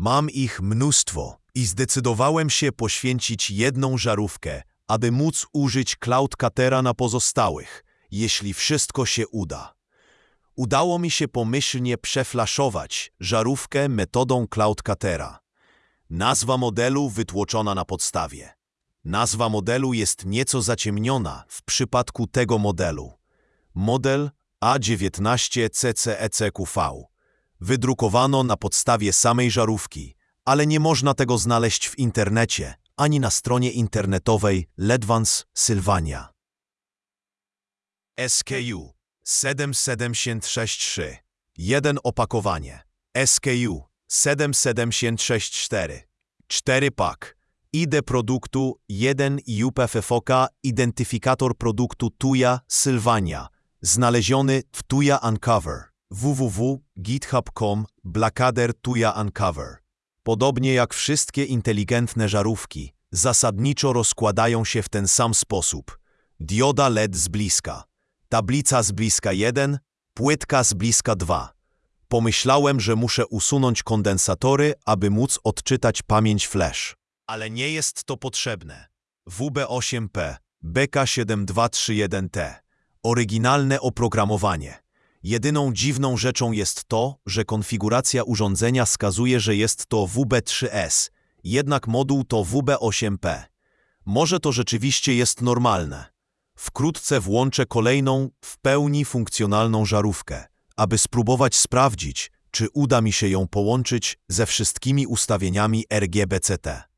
Mam ich mnóstwo i zdecydowałem się poświęcić jedną żarówkę, aby móc użyć Cloudcatera na pozostałych, jeśli wszystko się uda. Udało mi się pomyślnie przeflaszować żarówkę metodą Cloudcatera. Nazwa modelu wytłoczona na podstawie. Nazwa modelu jest nieco zaciemniona w przypadku tego modelu. Model A19CCECQV. Wydrukowano na podstawie samej żarówki, ale nie można tego znaleźć w internecie, ani na stronie internetowej Ledvance Sylvania. SKU 7763. 1 opakowanie. SKU 7764. 4 pak. ID produktu 1 UPFFOK identyfikator produktu Tuya Sylvania, znaleziony w Tuya Uncover. www.github.com Blackadder Tuya Uncover. Podobnie jak wszystkie inteligentne żarówki, zasadniczo rozkładają się w ten sam sposób. Dioda LED z bliska, tablica z bliska 1, płytka z bliska 2. Pomyślałem, że muszę usunąć kondensatory, aby móc odczytać pamięć flash. Ale nie jest to potrzebne. WB8P, BK7231T. Oryginalne oprogramowanie. Jedyną dziwną rzeczą jest to, że konfiguracja urządzenia wskazuje, że jest to WB3S, jednak moduł to WB8P. Może to rzeczywiście jest normalne. Wkrótce włączę kolejną, w pełni funkcjonalną żarówkę, aby spróbować sprawdzić, czy uda mi się ją połączyć ze wszystkimi ustawieniami RGBCT.